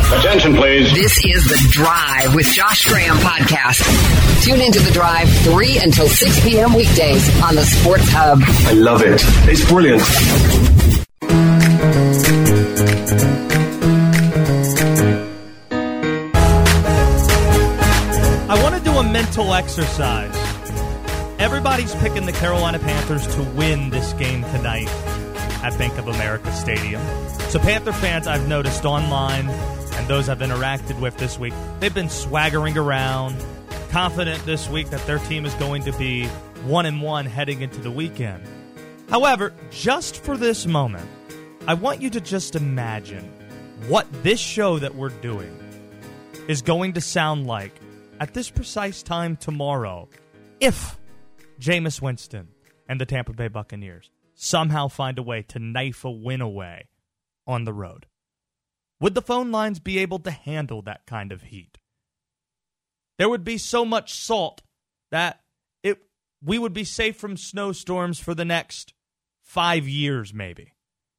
Attention, please. This is The Drive with Josh Graham podcast. Tune into The Drive 3 until 6 p.m. weekdays on the Sports Hub. I love it. It's brilliant. I want to do a mental exercise. Everybody's picking the Carolina Panthers to win this game tonight at Bank of America Stadium. So Panther fans I've noticed online and those I've interacted with this week, they've been swaggering around, confident this week that their team is going to be 1-1 heading into the weekend. However, just for this moment, I want you to just imagine what this show that we're doing is going to sound like at this precise time tomorrow if Jameis Winston and the Tampa Bay Buccaneers somehow find a way to knife a win away on the road. Would the phone lines be able to handle that kind of heat? There would be so much salt that we would be safe from snowstorms for the next 5 years, maybe.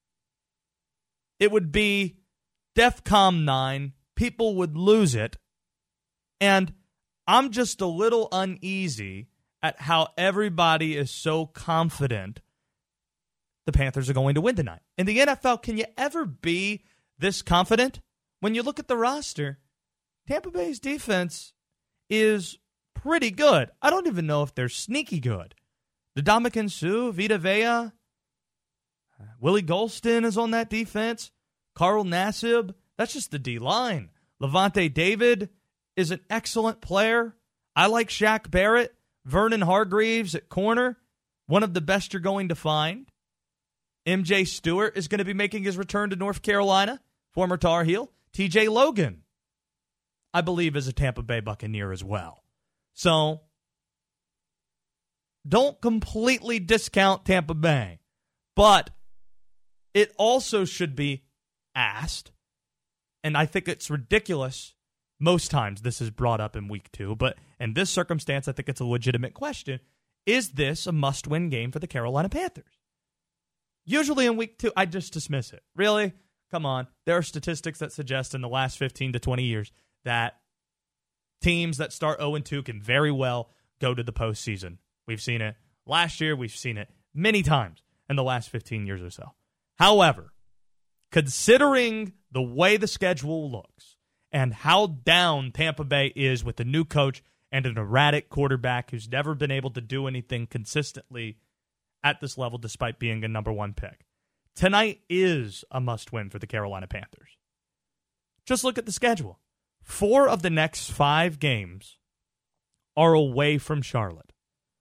It would be DEFCON 9. People would lose it. And I'm just a little uneasy at how everybody is so confident the Panthers are going to win tonight. In the NFL, can you ever be this confident? When you look at the roster, Tampa Bay's defense is pretty good. I don't even know if they're sneaky good. Ndamukong Suh, Vita Vea, Willie Golston is on that defense. Carl Nassib, that's just the D-line. Levante David is an excellent player. I like Shaq Barrett. Vernon Hargreaves at corner, one of the best you're going to find. MJ Stewart is going to be making his return to North Carolina, former Tar Heel. TJ Logan, I believe, is a Tampa Bay Buccaneer as well. So, don't completely discount Tampa Bay, but it also should be asked, and I think it's ridiculous. Most times this is brought up in week 2, but in this circumstance, I think it's a legitimate question. Is this a must-win game for the Carolina Panthers? Usually in week 2, I just dismiss it. Really? Come on. There are statistics that suggest in the last 15 to 20 years that teams that start 0-2 can very well go to the postseason. We've seen it last year. We've seen it many times in the last 15 years or so. However, considering the way the schedule looks, and how down Tampa Bay is with a new coach and an erratic quarterback who's never been able to do anything consistently at this level despite being a number 1 pick. Tonight is a must-win for the Carolina Panthers. Just look at the schedule. 4 of the next 5 games are away from Charlotte.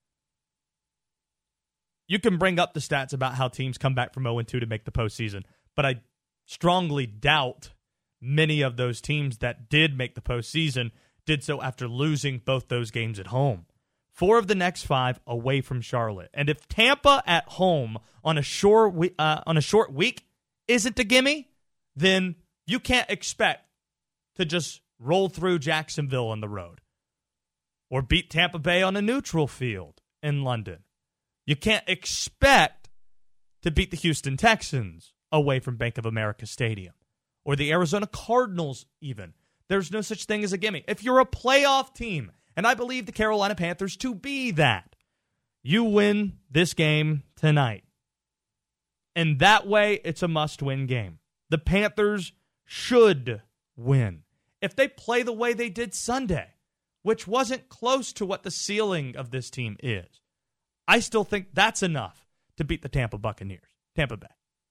You can bring up the stats about how teams come back from 0-2 to make the postseason, but I strongly doubt many of those teams that did make the postseason did so after losing both those games at home. 4 of the next 5 away from Charlotte. And if Tampa at home on a short week isn't a gimme, then you can't expect to just roll through Jacksonville on the road or beat Tampa Bay on a neutral field in London. You can't expect to beat the Houston Texans away from Bank of America Stadium. Or the Arizona Cardinals even. There's no such thing as a gimme. If you're a playoff team, and I believe the Carolina Panthers to be that, you win this game tonight. And that way, it's a must-win game. The Panthers should win. If they play the way they did Sunday, which wasn't close to what the ceiling of this team is, I still think that's enough to beat the Tampa Bay.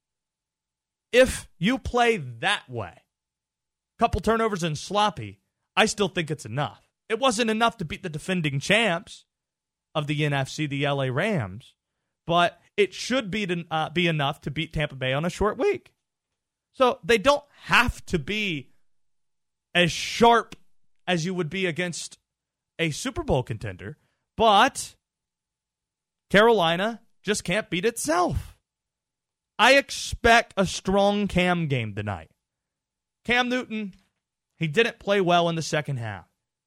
If you play that way, couple turnovers and sloppy, I still think it's enough. It wasn't enough to beat the defending champs of the NFC, the LA Rams, but it should be enough to beat Tampa Bay on a short week. So they don't have to be as sharp as you would be against a Super Bowl contender, but Carolina just can't beat itself. I expect a strong Cam game tonight. Cam Newton, he didn't play well in the second half.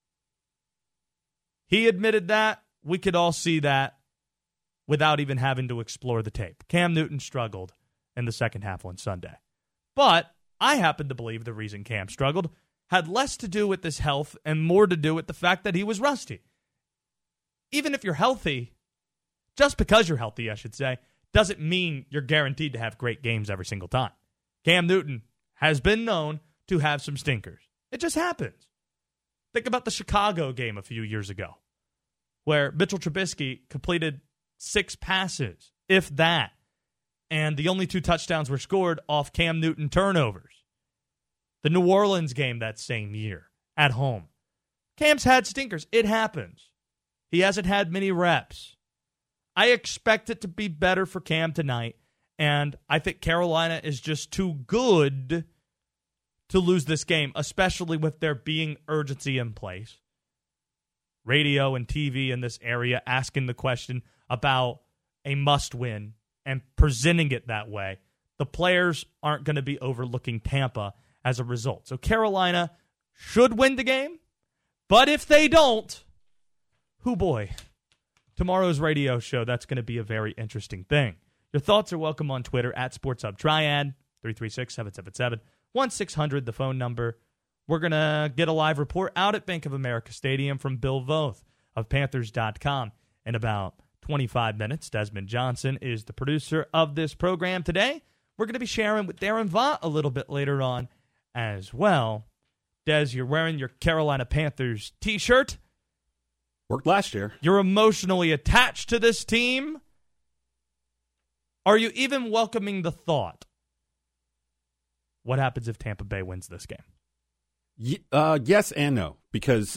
He admitted that. We could all see that without even having to explore the tape. Cam Newton struggled in the second half on Sunday. But I happen to believe the reason Cam struggled had less to do with his health and more to do with the fact that he was rusty. Even if you're healthy, just because you're healthy, I should say, doesn't mean you're guaranteed to have great games every single time. Cam Newton has been known to have some stinkers. It just happens. Think about the Chicago game a few years ago, where Mitchell Trubisky completed 6 passes, if that, and the only 2 touchdowns were scored off Cam Newton turnovers. The New Orleans game that same year, at home. Cam's had stinkers. It happens. He hasn't had many reps. I expect it to be better for Cam tonight, and I think Carolina is just too good to lose this game, especially with there being urgency in place. Radio and TV in this area asking the question about a must-win and presenting it that way. The players aren't going to be overlooking Tampa as a result. So Carolina should win the game, but if they don't, hoo boy, tomorrow's radio show, that's going to be a very interesting thing. Your thoughts are welcome on Twitter at SportsHubTriad, 336-777-1600, the phone number. We're going to get a live report out at Bank of America Stadium from Bill Voth of Panthers.com in about 25 minutes. Desmond Johnson is the producer of this program today. We're going to be sharing with Darren Vaught a little bit later on as well. Des, you're wearing your Carolina Panthers t-shirt. Worked last year. You're emotionally attached to this team. Are you even welcoming the thought? What happens if Tampa Bay wins this game? Yes and no, because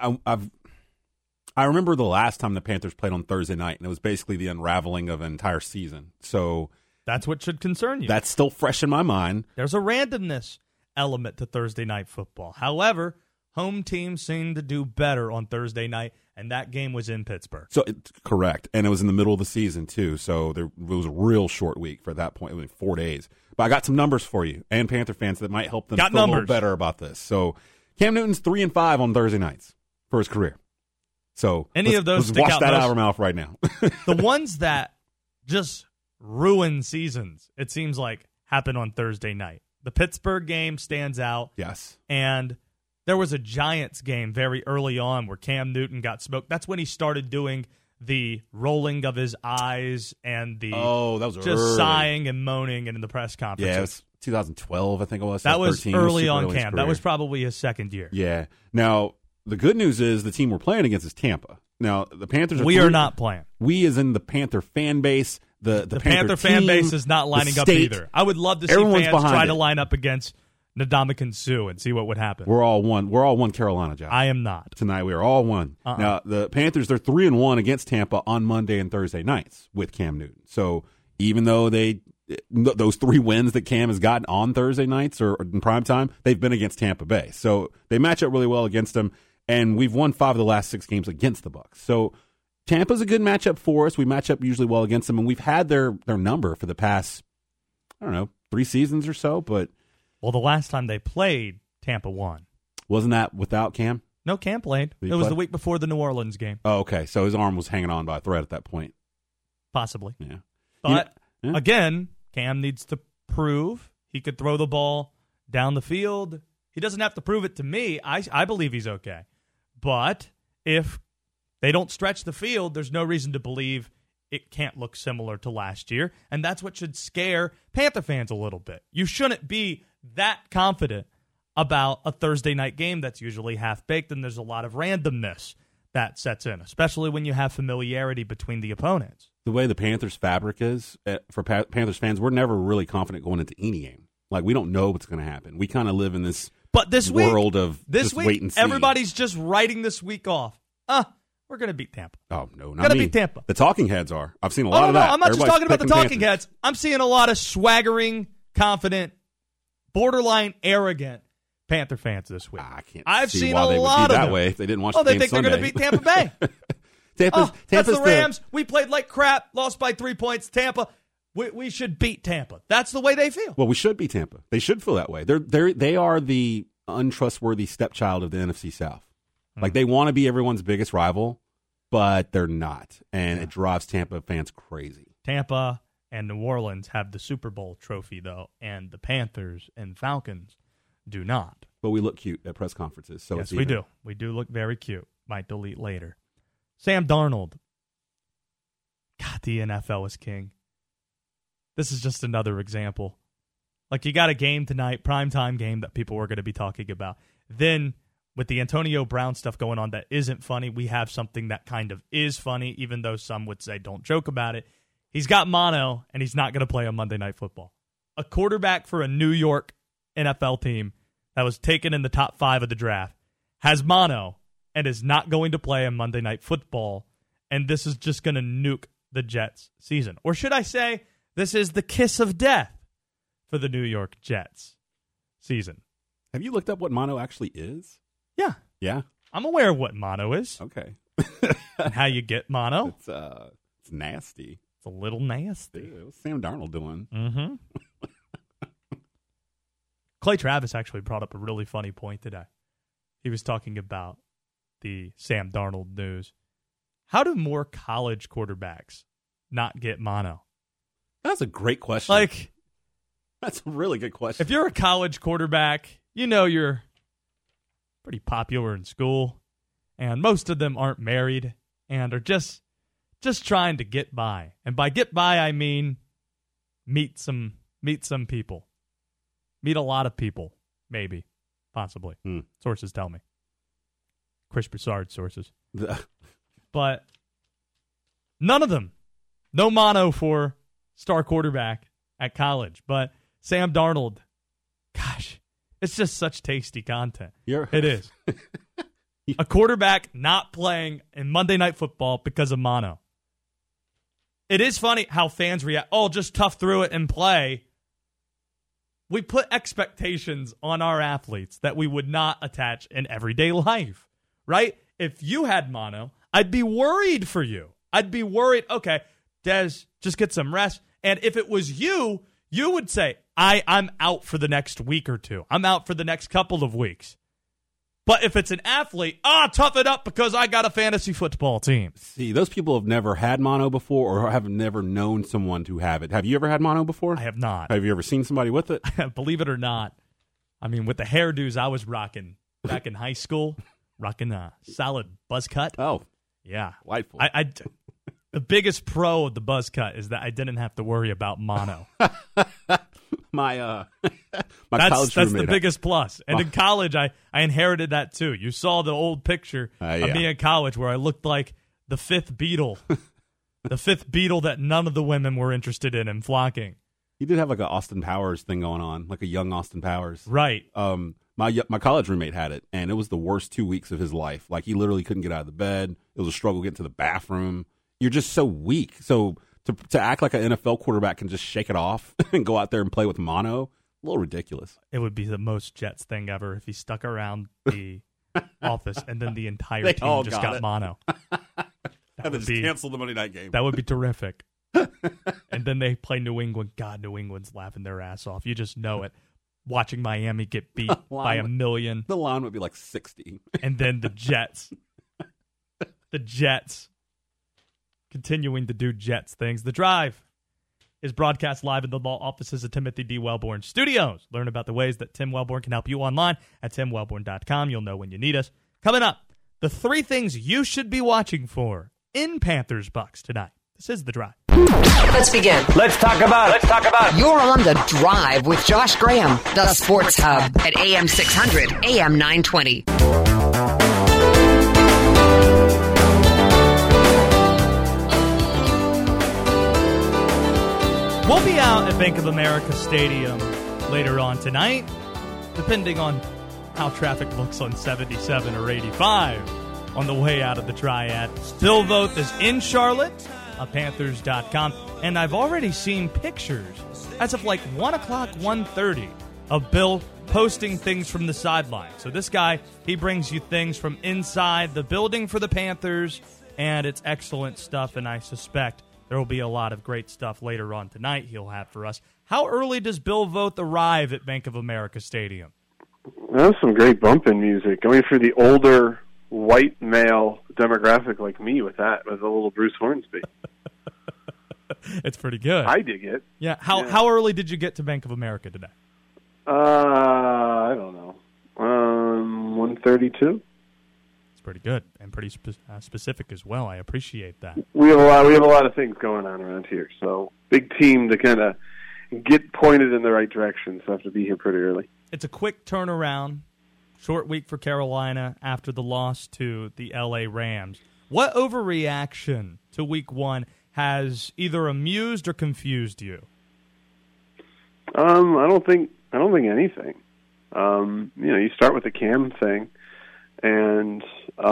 I remember the last time the Panthers played on Thursday night, and it was basically the unraveling of an entire season. So that's what should concern you. That's still fresh in my mind. There's a randomness element to Thursday night football. However, home teams seem to do better on Thursday night, and that game was in Pittsburgh. So correct, and it was in the middle of the season too. So it was a real short week for that point. It was 4 days. But I got some numbers for you and Panther fans that might help them feel a little better about this. So Cam Newton's 3-5 on Thursday nights for his career. So any of those let's wash that out of our mouth right now. The ones that just ruin seasons, it seems like, happen on Thursday night. The Pittsburgh game stands out. Yes. And there was a Giants game very early on where Cam Newton got smoked. That's when he started doing the rolling of his eyes and the that was just early. Sighing and moaning in the press conference. Yeah, it was 2012, I think it was. That was 13, early on Cam. That was probably his second year. Yeah. Now, the good news is the team we're playing against is Tampa. Now, the Panthers are not playing. We as in the Panther fan base. The Panther fan base is not lining up either. I would love to see fans try to line up against Ndamukong Suh and see what would happen. We're all one Carolina, Josh. I am not. Tonight we are all one. Now, the Panthers, they're 3-1 against Tampa on Monday and Thursday nights with Cam Newton. So even though those 3 wins that Cam has gotten on Thursday nights or in prime time, they've been against Tampa Bay. So they match up really well against them, and we've won 5 of the last 6 games against the Bucks. So Tampa's a good matchup for us. We match up usually well against them, and we've had their number for the past, 3 seasons or so, but well, the last time they played, Tampa won. Wasn't that without Cam? No, Cam played. It was the week before the New Orleans game. Oh, okay. So his arm was hanging on by a thread at that point. Possibly. Yeah. But, again, Cam needs to prove he could throw the ball down the field. He doesn't have to prove it to me. I believe he's okay. But if they don't stretch the field, there's no reason to believe it can't look similar to last year. And that's what should scare Panther fans a little bit. You shouldn't be that confident about a Thursday night game that's usually half-baked, and there's a lot of randomness that sets in, especially when you have familiarity between the opponents. The way the Panthers fabric is, for Panthers fans, we're never really confident going into any game. Like, we don't know what's going to happen. We kind of live in this world of just wait and see. Everybody's just writing this week off. We're going to beat Tampa. Oh, no, not me. Going to beat Tampa. The talking heads are. I've seen a lot of that. I'm not just talking about the talking heads. I'm seeing a lot of swaggering, confident, borderline arrogant Panther fans this week. I can't I've see seen why a they lot would be of that them. way if they didn't watch the game they think Sunday. they're going to beat Tampa Bay. Tampa's that's the Rams. We played like crap, lost by 3 points. Tampa, we should beat Tampa. That's the way they feel. Well, we should beat Tampa. They should feel that way. They are the untrustworthy stepchild of the NFC South. Like, they want to be everyone's biggest rival, but they're not. And it drives Tampa fans crazy. Tampa and New Orleans have the Super Bowl trophy, though, and the Panthers and Falcons do not. But we look cute at press conferences. So yes, we do. We do look very cute. Might delete later. Sam Darnold. God, the NFL is king. This is just another example. Like, you got a game tonight, primetime game that people were going to be talking about. Then, with the Antonio Brown stuff going on that isn't funny, we have something that kind of is funny, even though some would say don't joke about it. He's got mono, and he's not going to play on Monday Night Football. A quarterback for a New York NFL team that was taken in the top 5 of the draft has mono and is not going to play on Monday Night Football, and this is just going to nuke the Jets' season. Or should I say, this is the kiss of death for the New York Jets season. Have you looked up what mono actually is? Yeah. Yeah? I'm aware of what mono is. Okay. And how you get mono. It's nasty. It's a little nasty. Ew, what's Sam Darnold doing? Mm-hmm. Clay Travis actually brought up a really funny point today. He was talking about the Sam Darnold news. How do more college quarterbacks not get mono? That's a great question. Like, that's a really good question. If you're a college quarterback, you know you're pretty popular in school, and most of them aren't married and are just trying to get by. And by get by, I mean meet some people. Meet a lot of people, maybe, possibly. Sources tell me. Chris Broussard sources. But none of them. No mono for star quarterback at college. But Sam Darnold, gosh, it's just such tasty content. It is. A quarterback not playing in Monday Night Football because of mono. It is funny how fans react. Oh, just tough through it and play. We put expectations on our athletes that we would not attach in everyday life, right? If you had mono, I'd be worried for you. I'd be worried, okay, Dez, just get some rest. And if it was you, you would say, I'm out for the next week or two. I'm out for the next couple of weeks. But if it's an athlete, tough it up because I got a fantasy football team. See, those people have never had mono before or have never known someone to have it. Have you ever had mono before? I have not. Have you ever seen somebody with it? Believe it or not. I mean, with the hairdos I was rocking back in high school, rocking a solid buzz cut. Oh, yeah. Delightful. The biggest pro of the buzz cut is that I didn't have to worry about mono. my that's college roommate. The biggest plus. And in college, I inherited that too. You saw the old picture of me in college where I looked like the fifth Beatle. The fifth Beatle that none of the women were interested in and flocking. You did have like an Austin Powers thing going on, like a young Austin Powers. Right. My college roommate had it, and it was the worst 2 weeks of his life. Like, he literally couldn't get out of the bed. It was a struggle getting to the bathroom. You're just so weak. So to act like an NFL quarterback can just shake it off and go out there and play with mono, a little ridiculous. It would be the most Jets thing ever if he stuck around the office and then the entire team just got mono. And then just cancel the Monday night game. That would be terrific. And then they play New England. God, New England's laughing their ass off. You just know it. Watching Miami get beat by 1 million. The line would be like 60. And then the Jets. The Jets. Continuing to do Jets things. The Drive is broadcast live in the law offices of Timothy D. Wellborn Studios. Learn about the ways that Tim Wellborn can help you online at timwellborn.com. You'll know when you need us. Coming up, the 3 things you should be watching for in Panthers Bucks tonight. This is The Drive. Let's begin. Let's talk about it. You're on The Drive with Josh Graham, the Sports Hub at AM 600, AM 920. We'll be out at Bank of America Stadium later on tonight, depending on how traffic looks on 77 or 85 on the way out of the Triad. Bill Voth is in Charlotte at Panthers.com, and I've already seen pictures as of like 1 o'clock, 1:30 of Bill posting things from the sideline. So this guy, he brings you things from inside the building for the Panthers, and it's excellent stuff, and I suspect there will be a lot of great stuff later on tonight he'll have for us. How early does Bill Voth arrive at Bank of America Stadium? That's some great bumping music. I mean, for the older white male demographic like me with a little Bruce Hornsby. It's pretty good. I dig it. Yeah. How early did you get to Bank of America today? I don't know. 1:32. It's pretty good and pretty specific as well. I appreciate that. We have a lot of things going on around here, so big team to kind of get pointed in the right direction. So I have to be here pretty early. It's a quick turnaround. Short week for Carolina after the loss to the L.A. Rams. What overreaction to Week 1 has either amused or confused you? I don't think anything. You start with the Cam thing, and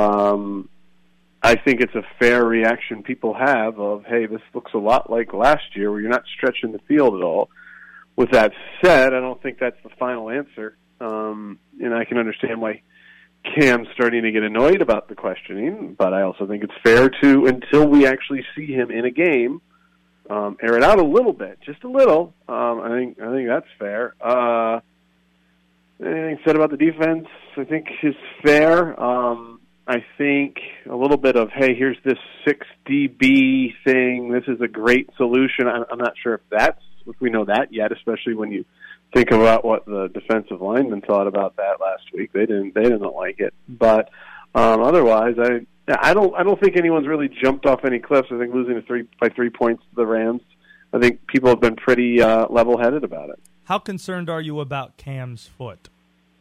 I think it's a fair reaction people have of, hey, this looks a lot like last year where you're not stretching the field at all. With that said, I don't think that's the final answer. And I can understand why Cam's starting to get annoyed about the questioning, but I also think it's fair to, until we actually see him in a game, air it out a little bit, just a little. I think that's fair. Anything said about the defense, I think is fair. I think a little bit of, hey, here's this 6 DB thing. This is a great solution. I'm not sure if we know that yet, especially when you think about what the defensive linemen thought about that last week. They didn't like it. But otherwise, I don't think anyone's really jumped off any cliffs. I think losing by 3 points to the Rams, I think people have been pretty level-headed about it. How concerned are you about Cam's foot?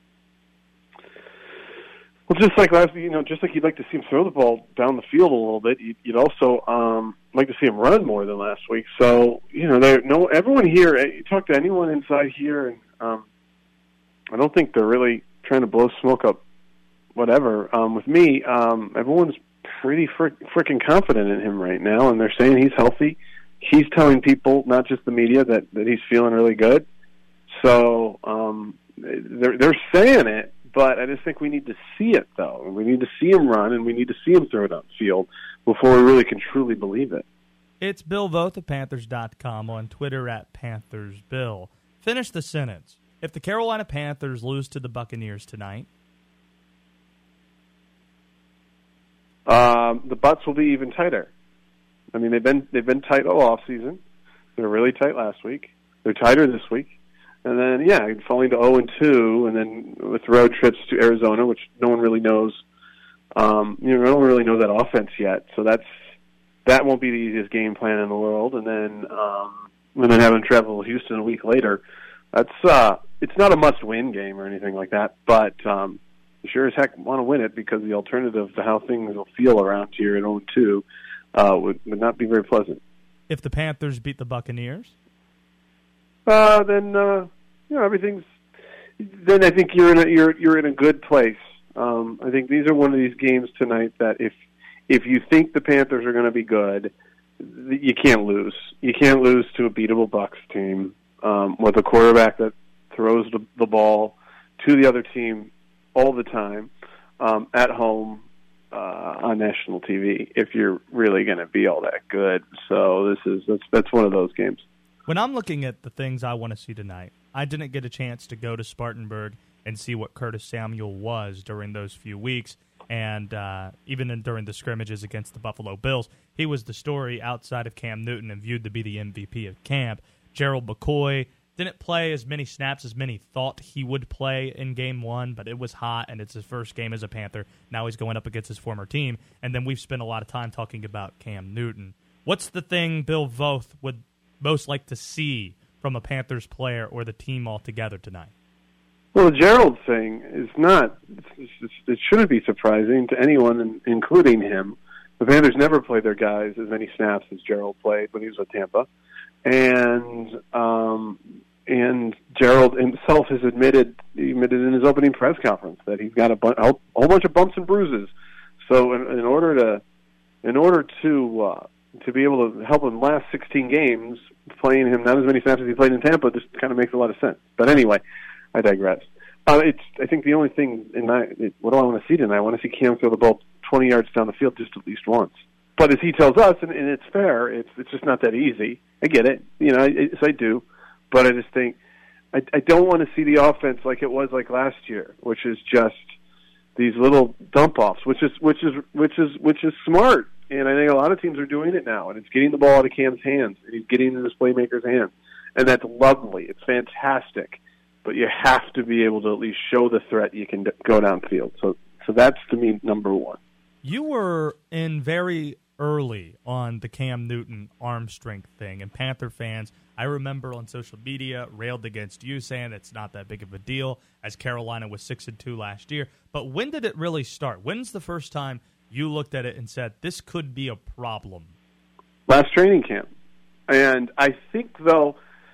Well, just like just like you'd like to see him throw the ball down the field a little bit, you'd also like to see him run more than last week. So, everyone here, you talk to anyone inside here, and I don't think they're really trying to blow smoke up whatever. With me, everyone's pretty freaking confident in him right now, and they're saying he's healthy. He's telling people, not just the media, that he's feeling really good. So they're saying it. But I just think we need to see it, though. We need to see him run, and we need to see him throw it upfield before we really can truly believe it. It's Bill Voth of Panthers.com, on Twitter at PanthersBill. Finish the sentence. If the Carolina Panthers lose to the Buccaneers tonight, the butts will be even tighter. I mean, they've been tight all offseason. They were really tight last week. They're tighter this week. And then, falling to 0-2, and then with road trips to Arizona, which no one really knows. No one really knows that offense yet. So that won't be the easiest game plan in the world. And then having to travel to Houston a week later, it's not a must-win game or anything like that. But you sure as heck want to win it, because the alternative to how things will feel around here at 0-2 would not be very pleasant. If the Panthers beat the Buccaneers? Then everything's. Then I think you're in a good place. I think these are one of these games tonight that if you think the Panthers are going to be good, you can't lose. You can't lose to a beatable Bucs team with a quarterback that throws the ball to the other team all the time at home on national TV. If you're really going to be all that good, so that's one of those games. When I'm looking at the things I want to see tonight, I didn't get a chance to go to Spartanburg and see what Curtis Samuel was during those few weeks, and even during the scrimmages against the Buffalo Bills. He was the story outside of Cam Newton and viewed to be the MVP of camp. Gerald McCoy didn't play as many snaps as many thought he would play in Game 1, but it was hot, and it's his first game as a Panther. Now he's going up against his former team, and then we've spent a lot of time talking about Cam Newton. What's the thing Bill Voth would most like to see from a Panthers player or the team altogether tonight? Well, the Gerald thing is not. It shouldn't be surprising to anyone, including him. The Panthers never played their guys as many snaps as Gerald played when he was with Tampa, and Gerald himself has admitted in his opening press conference that he's got a whole bunch of bumps and bruises. So in order to be able to help him last 16 games, playing him not as many snaps as he played in Tampa, just kind of makes a lot of sense. But anyway, I digress. I think the only thing what do I want to see tonight? I want to see Cam throw the ball 20 yards down the field just at least once. But as he tells us, and it's fair, it's just not that easy. I get it, I do. But I just think I don't want to see the offense like it was like last year, which is just these little dump offs, which is smart. And I think a lot of teams are doing it now, and it's getting the ball out of Cam's hands, and he's getting in his playmaker's hands. And that's lovely. It's fantastic. But you have to be able to at least show the threat you can go downfield. So that's, to me, number one. You were in very early on the Cam Newton arm strength thing, and Panther fans, I remember on social media, railed against you saying it's not that big of a deal, as Carolina was 6-2 last year. But when did it really start? When's the first time you looked at it and said, this could be a problem? Last training camp. And I think, though,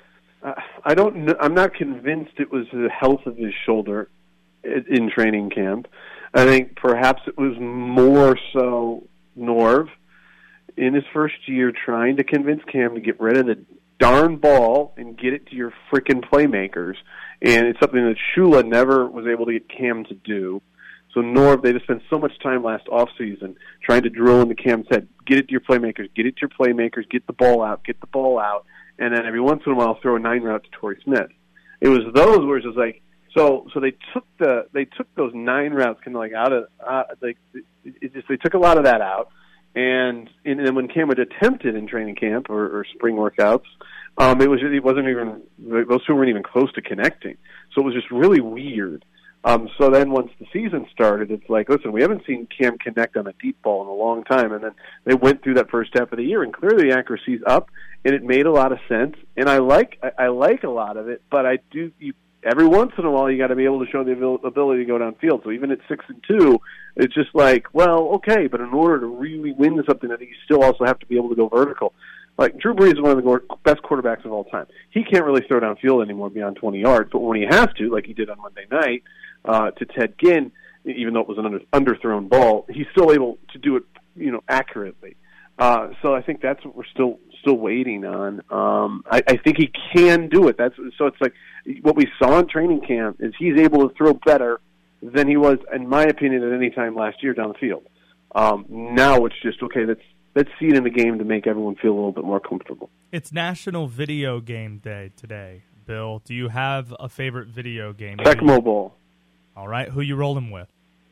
I'm not convinced it was the health of his shoulder in training camp. I think perhaps it was more so Norv in his first year trying to convince Cam to get rid of the darn ball and get it to your frickin' playmakers. And it's something that Shula never was able to get Cam to do. So Norv, they just spent so much time last offseason trying to drill into Cam's head, get it to your playmakers, get it to your playmakers, get the ball out, and then every once in a while throw a 9-route to Torrey Smith. It was those where it's just like, so they took those 9 routes kind of like out of they took a lot of that out, and then when Cam would attempt it in training camp or spring workouts, it wasn't even, those two weren't even close to connecting. So it was just really weird. So then once the season started, it's like, listen, we haven't seen Cam connect on a deep ball in a long time, and then they went through that first half of the year, and clearly the accuracy's up, and it made a lot of sense, and I like a lot of it, but every once in a while, you got to be able to show the ability to go downfield. So even at 6-2, it's just like, well, okay, but in order to really win something, I think you still also have to be able to go vertical. Like, Drew Brees is one of the best quarterbacks of all time. He can't really throw downfield anymore beyond 20 yards, but when he has to, like he did on Monday night to Ted Ginn, even though it was an underthrown ball, he's still able to do it, accurately. So I think that's what we're still waiting on. I think he can do it. So it's like what we saw in training camp is he's able to throw better than he was, in my opinion, at any time last year down the field. Now it's just, okay, let's see it in the game to make everyone feel a little bit more comfortable. It's National Video Game Day today, Bill. Do you have a favorite video game? Tecmo Bowl. All right. Who you rolling with?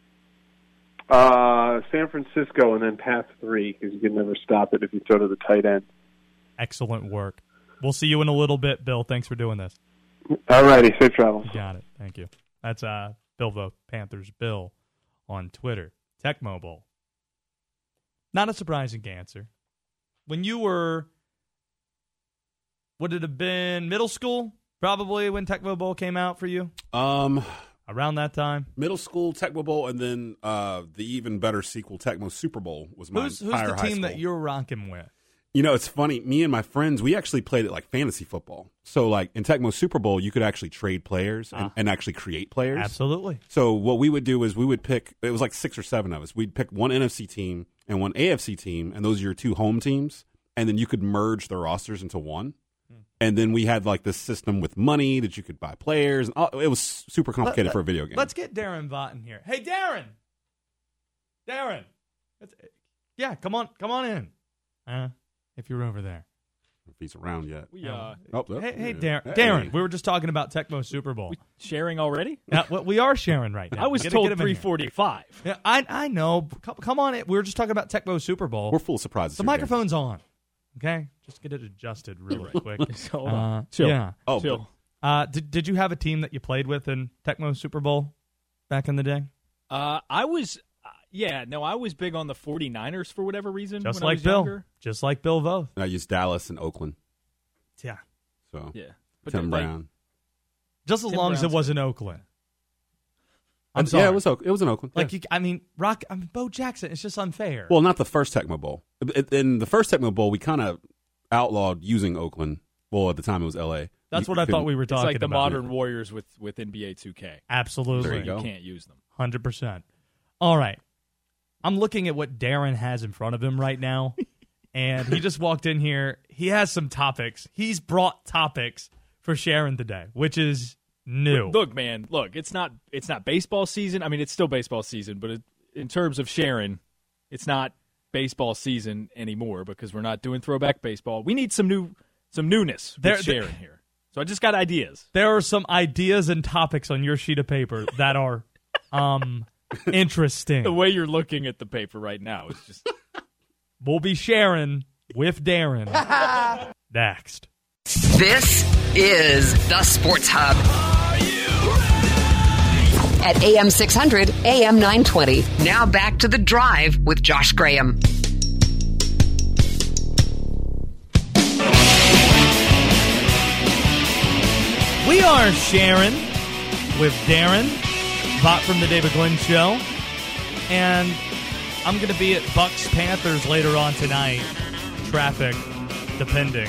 San Francisco and then Path 3, because you can never stop it if you throw to the tight end. Excellent work. We'll see you in a little bit, Bill. Thanks for doing this. All righty. Safe travels. You got it. Thank you. That's Bilvo Panthers Bill on Twitter. Tecmo Bowl. Not a surprising answer. When you were, would it have been middle school? Probably when Tecmo Bowl came out for you? Around that time? Middle school, Tecmo Bowl, and then the even better sequel, Tecmo Super Bowl, was mine. Who's the team that you're rocking with? It's funny. Me and my friends, we actually played it like fantasy football. So, like, in Tecmo Super Bowl, you could actually trade players and actually create players. Absolutely. So what we would do is we would pick, it was like 6 or 7 of us. We'd pick one NFC team and one AFC team, and those are your 2 home teams. And then you could merge the rosters into one. And then we had like this system with money that you could buy players. It was super complicated for a video game. Let's get Darren Vaughn here. Hey, Darren. Yeah, come on in. If you're over there. If he's around yet. Hey, Darren. We were just talking about Tecmo Super Bowl. Sharing already? We are sharing right now. I was told 3:45. Yeah, I know. Come on in. We were just talking about Tecmo Super Bowl. We're full of surprises. The microphone's on. Okay? Just get it adjusted really quick. Chill. Yeah. Chill. Did you have a team that you played with in Tecmo Super Bowl back in the day? I was big on the 49ers for whatever reason. Just when like I was Bill. Younger. Just like Bill Voth. I used Dallas and Oakland. Yeah. So yeah. But Tim Brown. Just as long as it wasn't Oakland. I'm sorry. Yeah, it was in Oakland. Like, Bo Jackson, it's just unfair. Well, not the first Tecmo Bowl. In the first Tecmo Bowl, we kind of outlawed using Oakland. Well, at the time, it was L.A. That's what I thought we were talking about. It's like the modern Warriors with NBA 2K. Absolutely. There you go. You can't use them. 100%. All right. I'm looking at what Darren has in front of him right now, and he just walked in here. He has some topics. He's brought topics for Sharon today, which is new. Look, man, it's not baseball season. I mean, it's still baseball season, but in terms of Sharon, it's not baseball season anymore because we're not doing throwback baseball. We need some newness with Sharon here. So I just got ideas. There are some ideas and topics on your sheet of paper that are interesting. The way you're looking at the paper right now is just we'll be sharing with Darren next. This is the Sports Hub at AM 600, AM 920. Now back to The Drive with Josh Graham. We are sharing with Darren, Bot from the David Glenn Show, and I'm going to be at Bucks Panthers later on tonight, traffic depending.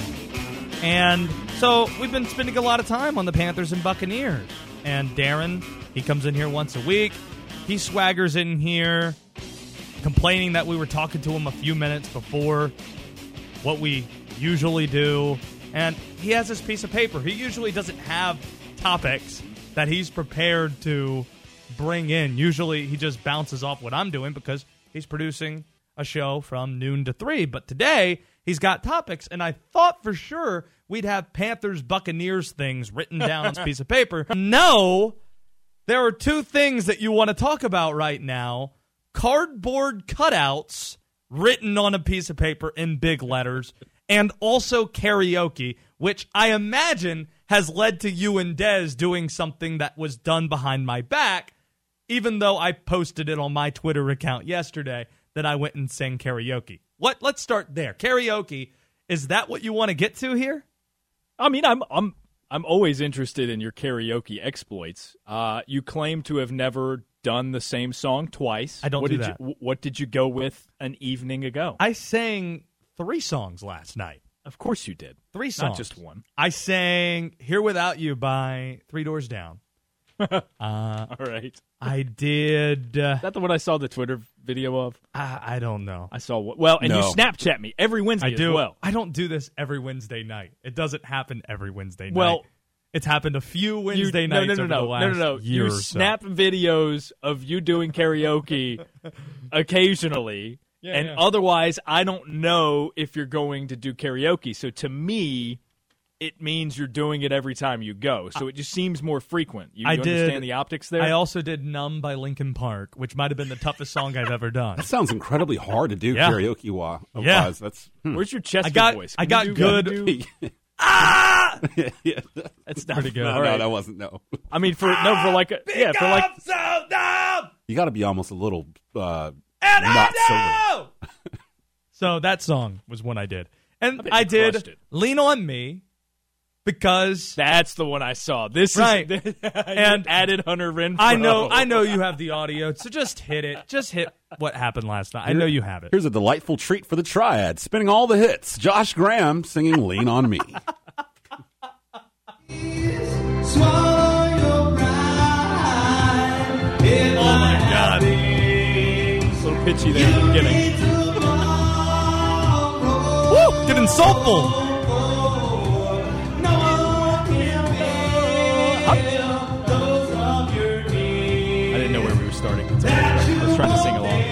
And so we've been spending a lot of time on the Panthers and Buccaneers. And Darren, he comes in here once a week. He swaggers in here complaining that we were talking to him a few minutes before what we usually do. And he has this piece of paper. He usually doesn't have topics that he's prepared to bring in. Usually he just bounces off what I'm doing because he's producing a show from noon to 3. But today he's got topics, and I thought for sure we'd have Panthers-Buccaneers things written down on this piece of paper. No, there are two things that you want to talk about right now. Cardboard cutouts written on a piece of paper in big letters, and also karaoke, which I imagine has led to you and Dez doing something that was done behind my back, even though I posted it on my Twitter account yesterday that I went and sang karaoke. Let's start there. Karaoke, is that what you want to get to here? I mean, I'm always interested in your karaoke exploits. You claim to have never done the same song twice. I don't do that. What did you go with an evening ago? I sang 3 songs last night. Of course you did. 3 songs. Not just one. I sang Here Without You by Three Doors Down. All right. I did. Is that the one I saw the Twitter video of? I don't know. I saw what? Well, and No. you Snapchat me every Wednesday I do. as well. I don't do this every Wednesday night. It doesn't happen every Wednesday night. Well, it's happened a few Wednesday nights over the last year You or so. snap videos of you doing karaoke occasionally, and otherwise I don't know if you're going to do karaoke. So to me, it means you're doing it every time you go. So it just seems more frequent. You understand the optics there? I also did Numb by Linkin Park, which might have been the toughest song I've ever done. That sounds incredibly hard to do karaoke wise. Yeah. That's Where's your chest voice? I got good. yeah. That's not pretty good. All No, right. that wasn't no. I mean, for like So dumb! You got to be almost a little And not I know! So that song was one I did. And bet I you did crushed it. Lean On Me because that's the one I saw. This Right. is And and added Hunter Renfrow. I know you have the audio, so just hit it. Just hit what happened last night. I know you have it. Here's a delightful treat for the triad, spinning all the hits. Josh Graham singing "Lean on Me." Oh my God. A little pitchy there at the beginning. Woo! Get insultful. I didn't know where we were starting. I was trying to sing along.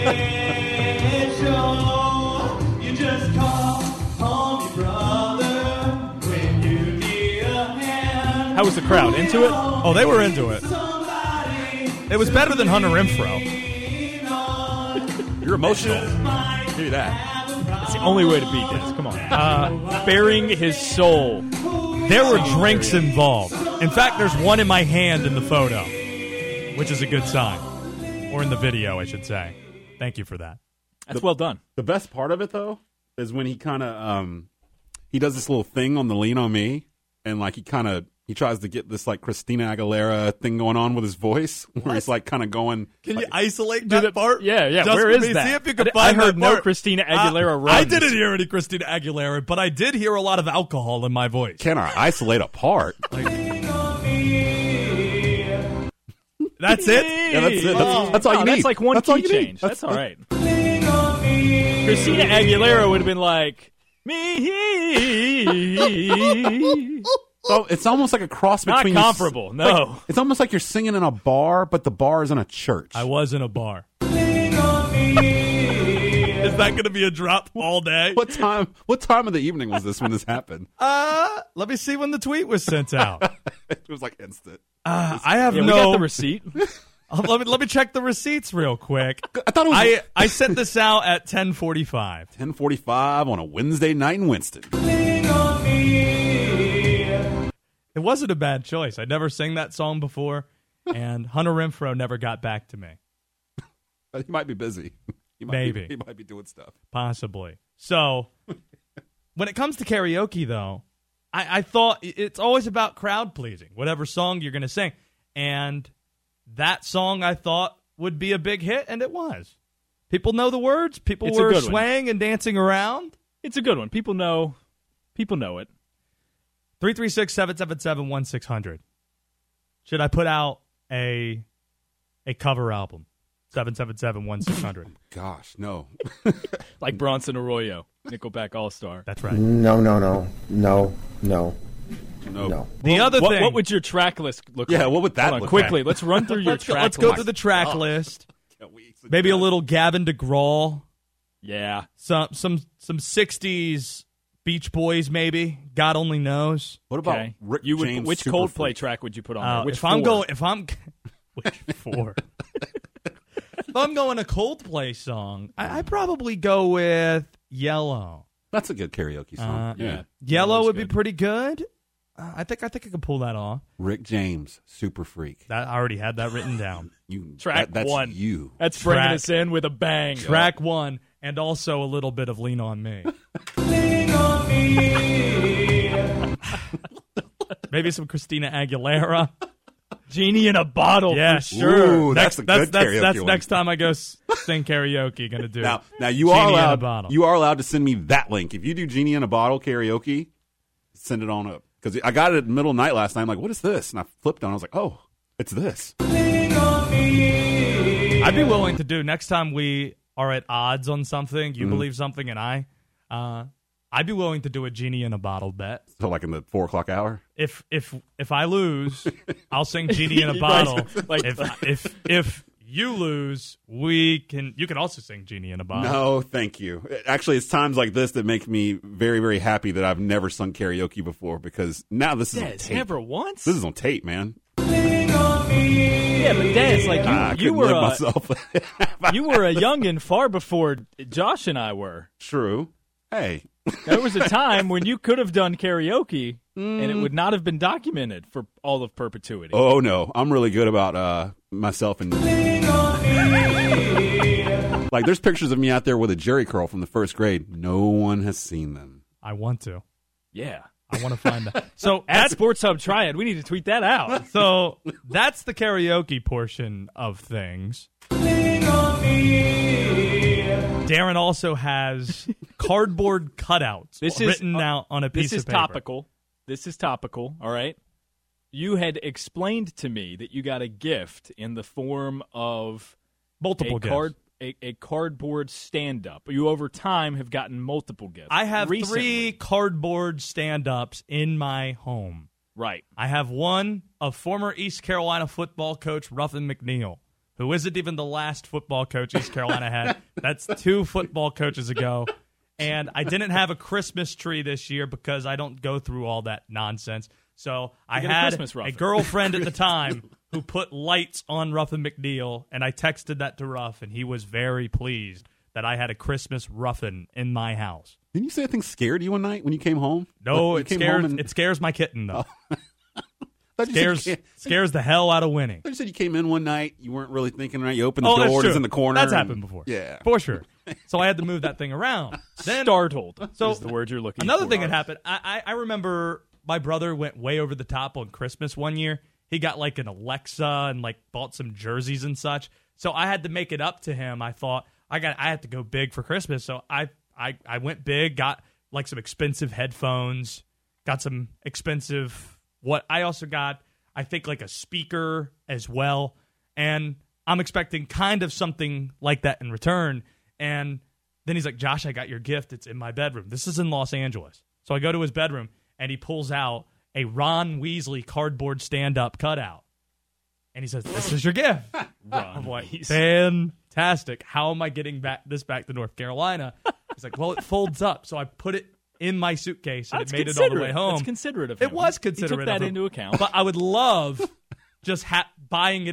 How was the crowd? Into it? Oh, they were into it. It was better than Hunter Renfrow. You're emotional. Do that. It's the only way to beat this. Come on. Bearing his soul. There were drinks involved. In fact, there's one in my hand in the photo, which is a good sign. Or in the video, I should say. Thank you for that. That's well done. The best part of it though is when he kind of he does this little thing on the "Lean on Me," and like he tries to get this like Christina Aguilera thing going on with his voice, where he's like kind of going. Can you like, isolate that part? Yeah. Just Where for is me? that? See if you can I find heard that no part. Christina Aguilera runs. I didn't hear any Christina Aguilera, but I did hear a lot of alcohol in my voice. Can I isolate a part? That's it? Yeah, that's it. That's all you need. That's like one That's all key you need. change. That's all right. Christina Aguilera would have been like, me. So it's almost like a cross Not between comparable, no. like, it's almost like you're singing in a bar, but the bar is in a church. I was in a bar. Is that going to be a drop all day? What time of the evening was this when this happened? Let me see when the tweet was sent out. It was like instant. I have Yeah, no. we got the receipt. Let me check the receipts real quick. I thought it was I sent this out at 10:45. 10:45 on a Wednesday night in Winston. It wasn't a bad choice. I never sang that song before, and Hunter Renfrow never got back to me. He might be busy. He might be doing stuff. Possibly. So, when it comes to karaoke, though, I thought it's always about crowd pleasing, whatever song you're going to sing. And that song I thought would be a big hit, and it was. People know the words. People were swaying and dancing around. It's a good one. People know it. 336-777-1600. Should I put out a cover album? 777-1600. Gosh, no. Like Bronson Arroyo, Nickelback All-Star. That's right. No. The other thing. What would your track list look like? Yeah, what would that Hold on, look quickly, like? let's run through your track list. Let's go through the track list. Maybe a little Gavin DeGraw. Yeah. Some 60s Beach Boys, maybe. God only knows. What about Rick James? Which Super Coldplay Freak? track would you put on there? Which which four? If I'm going a Coldplay song, I probably go with Yellow. That's a good karaoke song. Yeah. Yellow would be pretty good. I think I could pull that off. Rick James, Super Freak. I already had that written down. That's one. You. That's bringing us in with a bang. Track one, and also a little bit of Lean on Me. Lean on me. Maybe some Christina Aguilera. Genie in a Bottle. Yeah, for sure. Ooh, that's a good karaoke That's one. next time I go sing karaoke. Gonna do Now you Genie are in a allowed. Bottle. You are allowed to send me that link if you do Genie in a Bottle karaoke. Send it on up because I got it at the middle of the night last night. I'm like, what is this? And I flipped on. I was like, oh, it's this. I'd be willing to do next time we are at odds on something. You believe something, and I'd be willing to do a Genie in a Bottle bet. So like in the 4:00 hour. If I lose, I'll sing Genie in a Bottle. If you lose, you can also sing Genie in a Bottle. No, thank you. Actually, it's times like this that make me very, very happy that I've never sung karaoke before because now this is on tape. Never once? This is on tape, man. Yeah, but Dennis, like you were myself. You were a youngin' far before Josh and I were. True. Hey. There was a time when you could have done karaoke and it would not have been documented for all of perpetuity. Oh, no. I'm really good about myself. And like, there's pictures of me out there with a jerry curl from the first grade. No one has seen them. I want to. Yeah. I want to find that. So at Sports Hub Triad, we need to tweet that out. So that's the karaoke portion of things. Darren also has cardboard cutouts written out on a piece of paper. This is topical, all right? You had explained to me that you got a gift in the form of multiple gifts. A cardboard stand-up. You, over time, have gotten multiple gifts. I have recently. 3 cardboard stand-ups in my home. Right. I have one of former East Carolina football coach Ruffin McNeil, who isn't even the last football coach East Carolina had. That's 2 football coaches ago. And I didn't have a Christmas tree this year because I don't go through all that nonsense. So I had a girlfriend at the time who put lights on Ruffin McNeil, and I texted that to Ruff, and he was very pleased that I had a Christmas Ruffin in my house. Didn't you say that thing scared you one night when you came home? No, it scares my kitten, though. Scares the hell out of Winnie. You said you came in one night, you weren't really thinking right. You opened the door, it's in the corner. That's happened before. Yeah. For sure. So I had to move that thing around. Then startled is the word you're looking for. Another thing that happened, I remember my brother went way over the top on Christmas one year. He got like an Alexa and like bought some jerseys and such. So I had to make it up to him. I thought I had to go big for Christmas. So I went big, got like some expensive headphones, got some expensive I also got, I think, like a speaker as well. And I'm expecting kind of something like that in return. And then he's like, Josh, I got your gift. It's in my bedroom. This is in Los Angeles. So I go to his bedroom and he pulls out a Ron Weasley cardboard stand-up cutout. And he says, this is your gift. I'm like, fantastic. How am I getting this back to North Carolina? He's like, well, it folds up. So I put it in my suitcase, and it made it all the way home. That's considerate of him. It was considerate of him. He took that into account. But I would love just buying it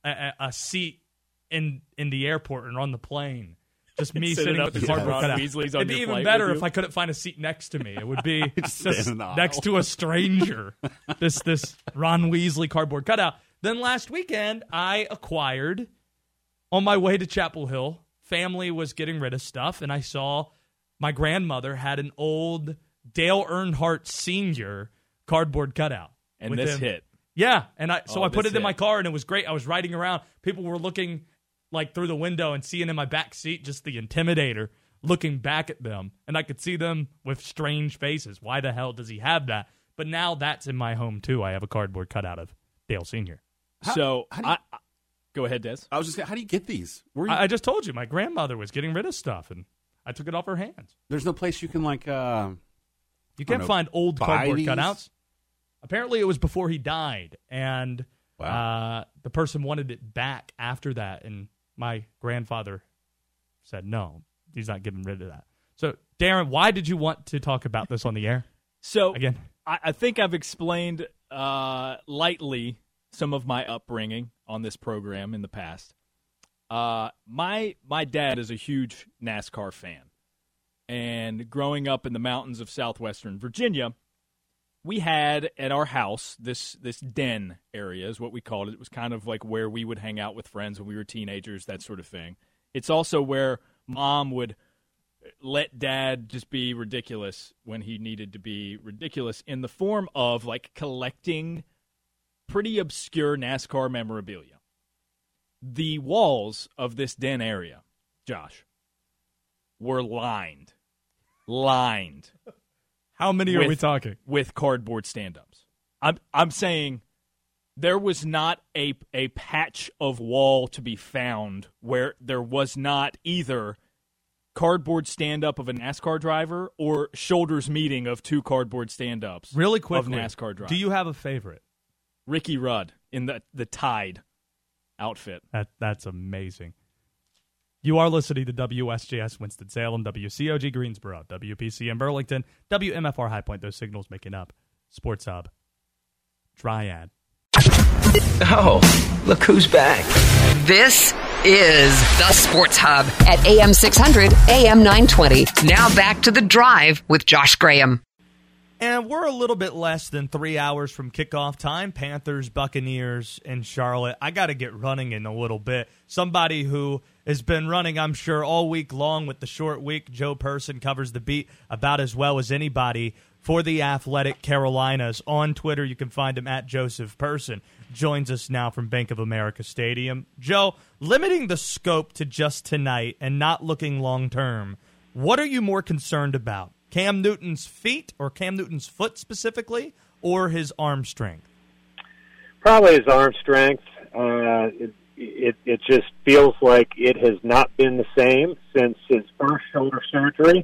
a seat in the airport and on the plane. Just me sitting up with the cardboard cutout. It'd be even better if I couldn't find a seat next to me. It would be just next to a stranger. This Ron Weasley cardboard cutout. Then last weekend, I acquired, on my way to Chapel Hill, family was getting rid of stuff, and I saw my grandmother had an old Dale Earnhardt Sr. cardboard cutout. And this hit. Yeah, and I put it in my car, and it was great. I was riding around. People were looking like through the window and seeing in my back seat just the Intimidator looking back at them. And I could see them with strange faces. Why the hell does he have that? But now that's in my home, too. I have a cardboard cutout of Dale Sr. Go ahead, Des. I was just saying, how do you get these? I just told you. My grandmother was getting rid of stuff, and I took it off her hands. There's no place you can, you can't find old cardboard cutouts. Apparently, it was before he died, and the person wanted it back after that, and my grandfather said, no, he's not getting rid of that. So, Darren, why did you want to talk about this on the air? So, again, I think I've explained lightly some of my upbringing on this program in the past. My dad is a huge NASCAR fan, and growing up in the mountains of southwestern Virginia, we had at our house this den area is what we called it. It was kind of like where we would hang out with friends when we were teenagers, that sort of thing. It's also where Mom would let Dad just be ridiculous when he needed to be ridiculous in the form of like collecting pretty obscure NASCAR memorabilia. The walls of this den area, Josh, were lined. How many are we talking? With cardboard stand-ups. I'm saying there was not a patch of wall to be found where there was not either cardboard stand-up of a NASCAR driver or shoulders meeting of two cardboard stand-ups really quickly, of NASCAR drivers. Do you have a favorite? Ricky Rudd in the Tide outfit. That's amazing. You are listening to WSJS Winston-Salem, WCOG Greensboro, WPC in Burlington, WMFR High Point, those signals making up Sports Hub. Triad. Oh, look who's back. This is the Sports Hub at AM 600, AM 920. Now back to The Drive with Josh Graham. And we're a little bit less than 3 hours from kickoff time. Panthers, Buccaneers, and Charlotte. I got to get running in a little bit. Somebody who has been running, I'm sure, all week long with the short week. Joe Person covers the beat about as well as anybody for the Athletic Carolinas. On Twitter, you can find him at Joseph Person. Joins us now from Bank of America Stadium. Joe, limiting the scope to just tonight and not looking long-term, what are you more concerned about? Cam Newton's feet, or Cam Newton's foot specifically, or his arm strength? Probably his arm strength. It just feels like it has not been the same since his first shoulder surgery,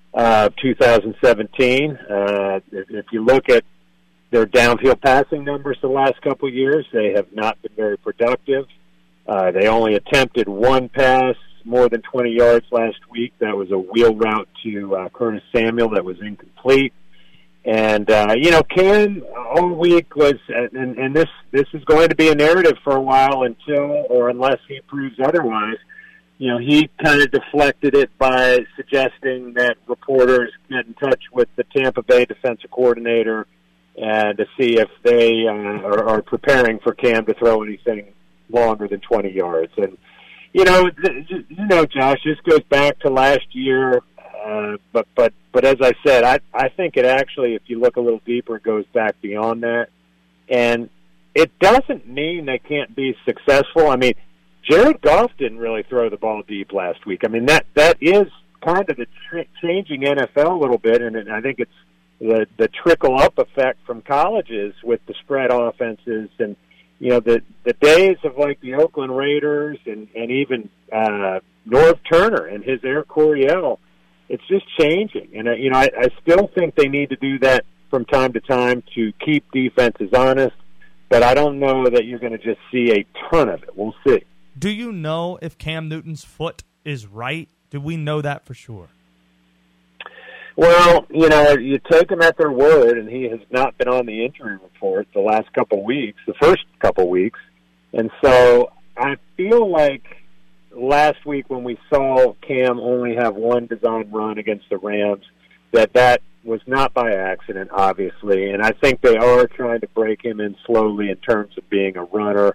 2017. If you look at their downfield passing numbers the last couple of years, they have not been very productive. They only attempted one pass more than 20 yards last week. That was a wheel route to Curtis Samuel that was incomplete. And, Cam all week was, and this is going to be a narrative for a while unless he proves otherwise. He kind of deflected it by suggesting that reporters get in touch with the Tampa Bay defensive coordinator to see if they are preparing for Cam to throw anything longer than 20 yards. And, Josh, this goes back to last year, but as I said, I think it actually, if you look a little deeper, it goes back beyond that. And it doesn't mean they can't be successful. I mean, Jared Goff didn't really throw the ball deep last week. I mean, that is kind of the changing NFL a little bit, and I think it's the trickle-up effect from colleges with the spread offenses and, the days of like the Oakland Raiders and even Norv Turner and his Air Coryell, it's just changing. And, I still think they need to do that from time to time to keep defenses honest, but I don't know that you're going to just see a ton of it. We'll see. Do you know if Cam Newton's foot is right? Do we know that for sure? Well, you take them at their word, and he has not been on the injury report the first couple weeks. And so I feel like last week when we saw Cam only have one design run against the Rams, that was not by accident, obviously, and I think they are trying to break him in slowly in terms of being a runner.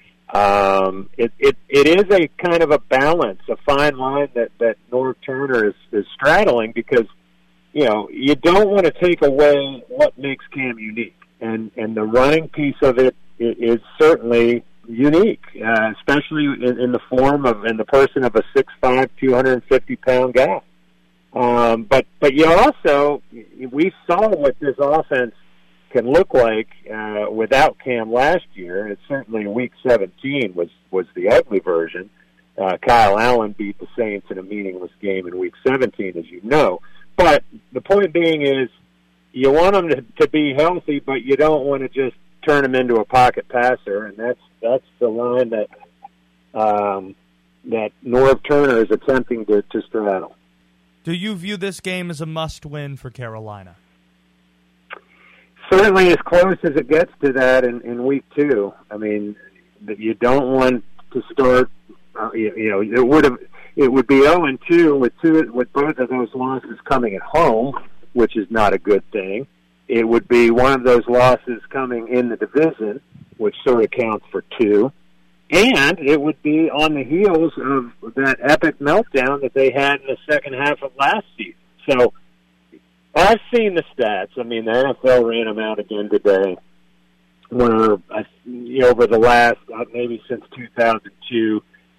It is a kind of a balance, a fine line that Norv Turner is straddling, because you don't want to take away what makes Cam unique, and the running piece of it is certainly unique, especially in the form of in the person of a 6'5", 250-pound guy. But you also, we saw what this offense can look like without Cam last year. And certainly Week 17 was the ugly version. Kyle Allen beat the Saints in a meaningless game in Week 17, as you know. But the point being is, you want them to be healthy, but you don't want to just turn him into a pocket passer, and that's the line that Norv Turner is attempting to straddle. Do you view this game as a must-win for Carolina? Certainly as close as it gets to that in Week 2. I mean, you don't want to start. It would be 0-2 with both of those losses coming at home, which is not a good thing. It would be one of those losses coming in the division, which sort of counts for 2. And it would be on the heels of that epic meltdown that they had in the second half of last season. So I've seen the stats. I mean, the NFL ran them out again today, where over the last, maybe since 2002,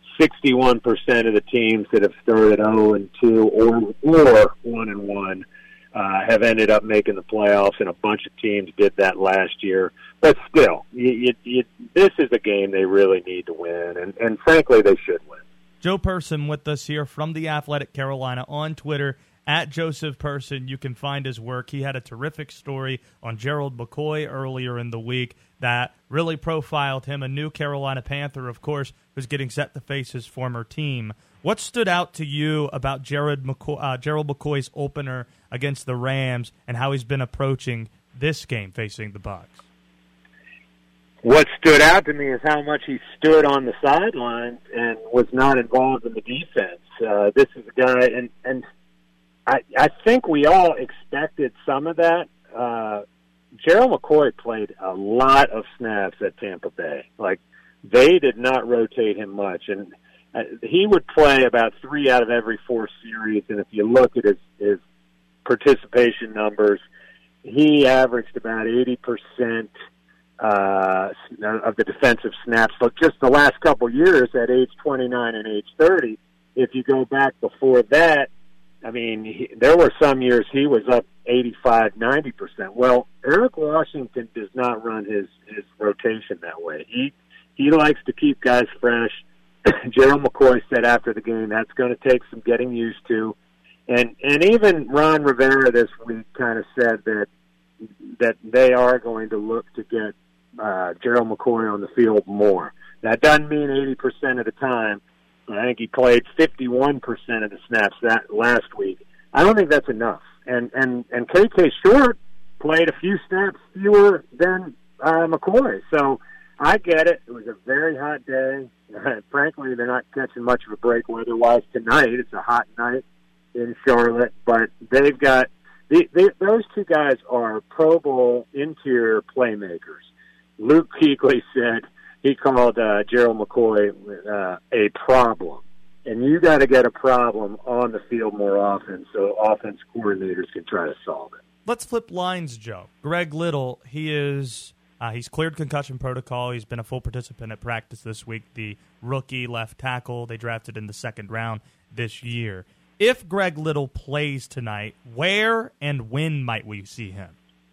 61% of the teams that have started 0-2 or 1-1 have ended up making the playoffs, and a bunch of teams did that last year. But still, this is a game they really need to win, and frankly, they should win. Joe Person with us here from The Athletic Carolina on Twitter, at Joseph Person. You can find his work. He had a terrific story on Gerald McCoy earlier in the week that really profiled him, a new Carolina Panther, of course, who's getting set to face his former team. What stood out to you about Gerald McCoy's opener against the Rams and how he's been approaching this game facing the Bucs? What stood out to me is how much he stood on the sidelines and was not involved in the defense. This is a guy, and I think we all expected some of that. Gerald McCoy played a lot of snaps at Tampa Bay. Like, they did not rotate him much, and he would play about 3 out of every 4 series, and if you look at his participation numbers, he averaged about 80% of the defensive snaps. So just the last couple years at age 29 and age 30, if you go back before that, I mean, there were some years he was up 85, 90%. Well, Eric Washington does not run his rotation that way. He likes to keep guys fresh. Gerald McCoy said after the game that's going to take some getting used to. And even Ron Rivera this week kind of said that they are going to look to get Gerald McCoy on the field more. That doesn't mean 80% of the time. I think he played 51% of the snaps that last week. I don't think that's enough. And KK Short played a few snaps fewer than McCoy. So I get it. It was a very hot day. Frankly, they're not catching much of a break weather-wise tonight. It's a hot night in Charlotte, but they've got those two guys are Pro Bowl interior playmakers. Luke Kuechly said he called Gerald McCoy a problem. And you got to get a problem on the field more often so offense coordinators can try to solve it. Let's flip lines, Joe. Greg Little, he's cleared concussion protocol. He's been a full participant at practice this week. The rookie left tackle they drafted in the second round this year. If Greg Little plays tonight, where and when might we see him?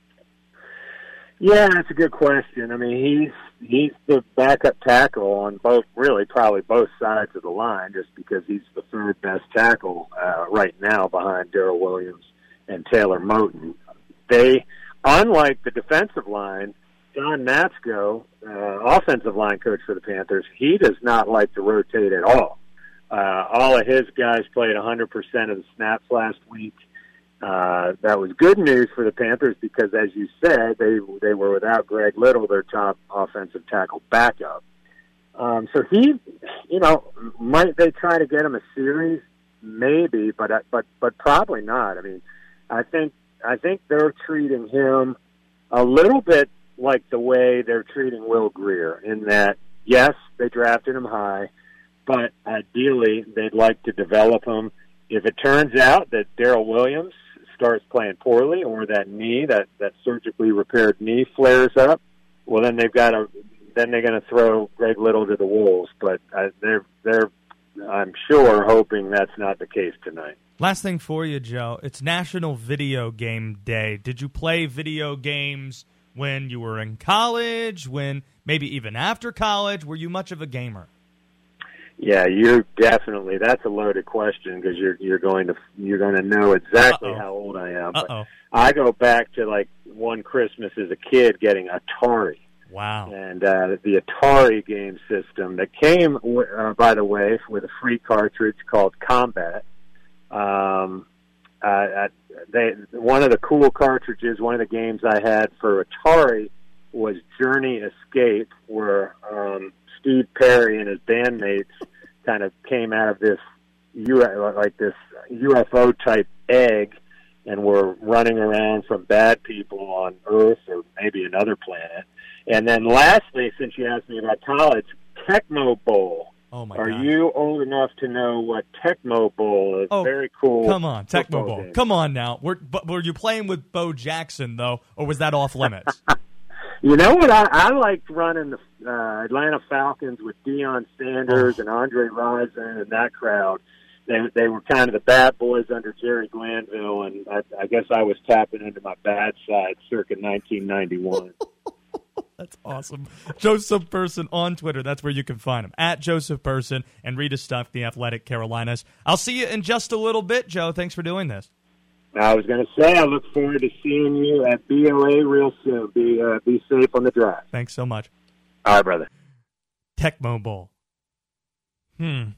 Yeah, that's a good question. I mean, he's the backup tackle on probably both sides of the line, just because he's the third best tackle right now behind Darrell Williams and Taylor Moton. They, unlike the defensive line, John Matsko, offensive line coach for the Panthers, he does not like to rotate at all. All of his guys played 100% of the snaps last week. That was good news for the Panthers because, as you said, they were without Greg Little, their top offensive tackle backup. So he, might they try to get him a series? Maybe, but probably not. I mean, I think they're treating him a little bit like the way they're treating Will Greer, in that, yes, they drafted him high, but ideally they'd like to develop him. If it turns out that Darrell Williams starts playing poorly, or that knee, that surgically repaired knee flares up, well, then they're going to throw Greg Little to the wolves. But they're I'm sure hoping that's not the case tonight. Last thing for you, Joe. It's National Video Game Day. Did you play video games when you were in college, when maybe even after college? Were you much of a gamer? Yeah, you're definitely. That's a loaded question, because you're going to know exactly how old I am. But I go back to like one Christmas as a kid getting Atari. Wow. And the Atari game system that came, by the way, with a free cartridge called Combat. One of the cool cartridges, one of the games I had for Atari was Journey Escape, where Steve Perry and his bandmates kind of came out of this UFO type egg and were running around from bad people on Earth or maybe another planet. And then lastly, since you asked me about college, Tecmo Bowl. Oh my Are gosh. you old enough to know what Tecmo Bowl is? Very cool. Come on, Tecmo Bowl. Game. Come on now. Were you playing with Bo Jackson, though, or was that off limits? You know what? I liked running the Atlanta Falcons with Deion Sanders and Andre Rison and that crowd. They were kind of the bad boys under Jerry Glanville, and I guess I was tapping into my bad side circa 1991. That's awesome. Joseph Person on Twitter. That's where you can find him. At Joseph Person, and read his stuff, The Athletic Carolinas. I'll see you in just a little bit, Joe. Thanks for doing this. I was going to say, I look forward to seeing you at BOA real soon. Be safe on the drive. Thanks so much. All right, brother. Tecmo Bowl. It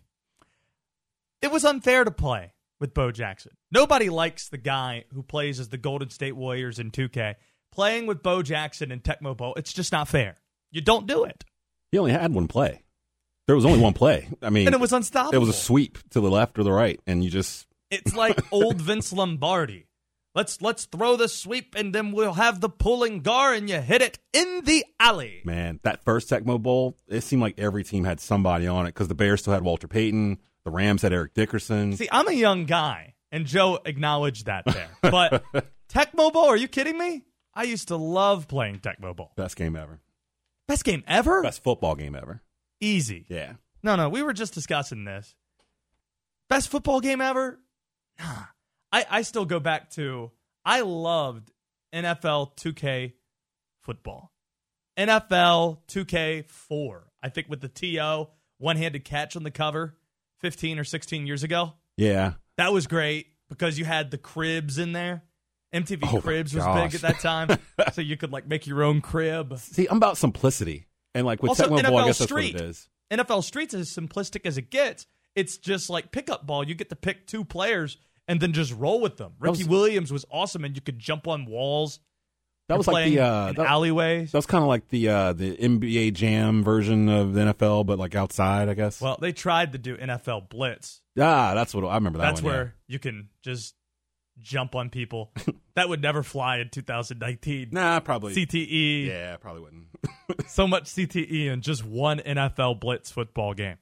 was unfair to play with Bo Jackson. Nobody likes the guy who plays as the Golden State Warriors in 2K. Playing with Bo Jackson in Tecmo Bowl, it's just not fair. You don't do it. He only had one play. There was only one play. I mean, and it was unstoppable. It was a sweep to the left or the right, and you just... It's like old Vince Lombardi. Let's throw the sweep, and then we'll have the pulling guard, and you hit it in the alley. Man, that first Tecmo Bowl, it seemed like every team had somebody on it, because the Bears still had Walter Payton, the Rams had Eric Dickerson. See, I'm a young guy, and Joe acknowledged that there. But Tecmo Bowl, are you kidding me? I used to love playing Tecmo Bowl. Best game ever. Best game ever? Best football game ever. Easy. Yeah. No, we were just discussing this. Best football game ever? Nah. I still go back to, I loved NFL 2K football. NFL 2K4, I think, with the TO, one-handed catch on the cover 15 or 16 years ago. Yeah. That was great because you had the cribs in there. MTV Cribs was big at that time, so you could make your own crib. See, I'm about simplicity, and with also, Tecmo NFL Bowl, I guess Street. That's what it is. NFL Street's as simplistic as it gets. It's just like pickup ball. You get to pick two players and then just roll with them. Ricky Williams was awesome, and you could jump on walls. That was like the alleyways. That was kind of like the NBA Jam version of the NFL, but outside, I guess. Well, they tried to do NFL Blitz. That's what I remember. That's where you can just jump on people. That would never fly in 2019. Nah, probably. CTE. Yeah, probably wouldn't. So much CTE in just one NFL Blitz football game.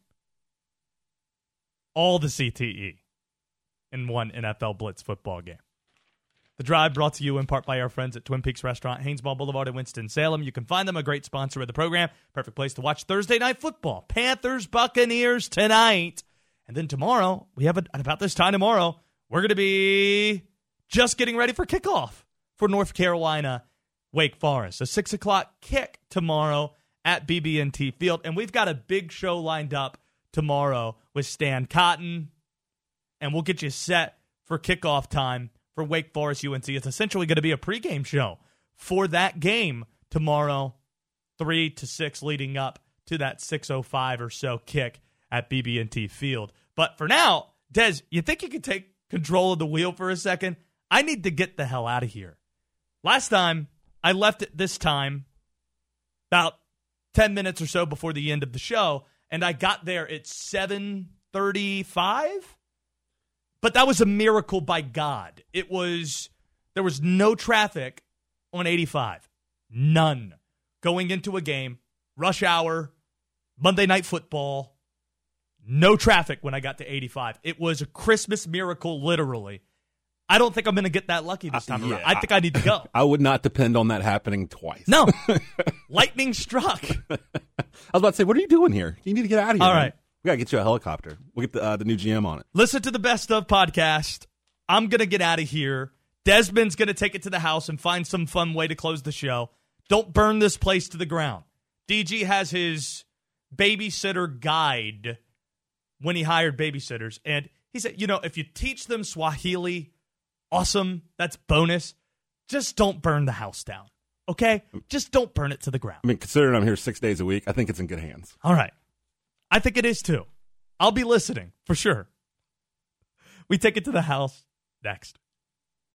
All the CTE in one NFL Blitz football game. The Drive brought to you in part by our friends at Twin Peaks Restaurant, Haynesball Boulevard in Winston-Salem. You can find them, a great sponsor of the program. Perfect place to watch Thursday Night Football. Panthers, Buccaneers tonight. And then tomorrow, we have about this time tomorrow, we're going to be just getting ready for kickoff for North Carolina, Wake Forest. A 6 o'clock kick tomorrow at BB&T Field. And we've got a big show lined up tomorrow with Stan Cotton. And we'll get you set for kickoff time for Wake Forest UNC. It's essentially going to be a pregame show for that game tomorrow, 3 to 6, leading up to that 6:05 or so kick at BB&T Field. But for now, Des, you think you could take control of the wheel for a second? I need to get the hell out of here. Last time, I left at this time about 10 minutes or so before the end of the show, and I got there at 7:35. But that was a miracle by God. There was no traffic on 85. None. Going into a game, rush hour, Monday Night Football, no traffic when I got to 85. It was a Christmas miracle, literally. I don't think I'm going to get that lucky this time around. I think I need to go. I would not depend on that happening twice. No. Lightning struck. I was about to say, what are you doing here? You need to get out of here. All man. right. We got to get you a helicopter. We'll get the new GM on it. Listen to the Best Of podcast. I'm going to get out of here. Desmond's going to take it to the house and find some fun way to close the show. Don't burn this place to the ground. DG has his babysitter guide when he hired babysitters. And he said, if you teach them Swahili, awesome. That's bonus. Just don't burn the house down. Okay? Just don't burn it to the ground. I mean, considering I'm here 6 days a week, I think it's in good hands. All right. I think it is too. I'll be listening for sure. We take it to the house next.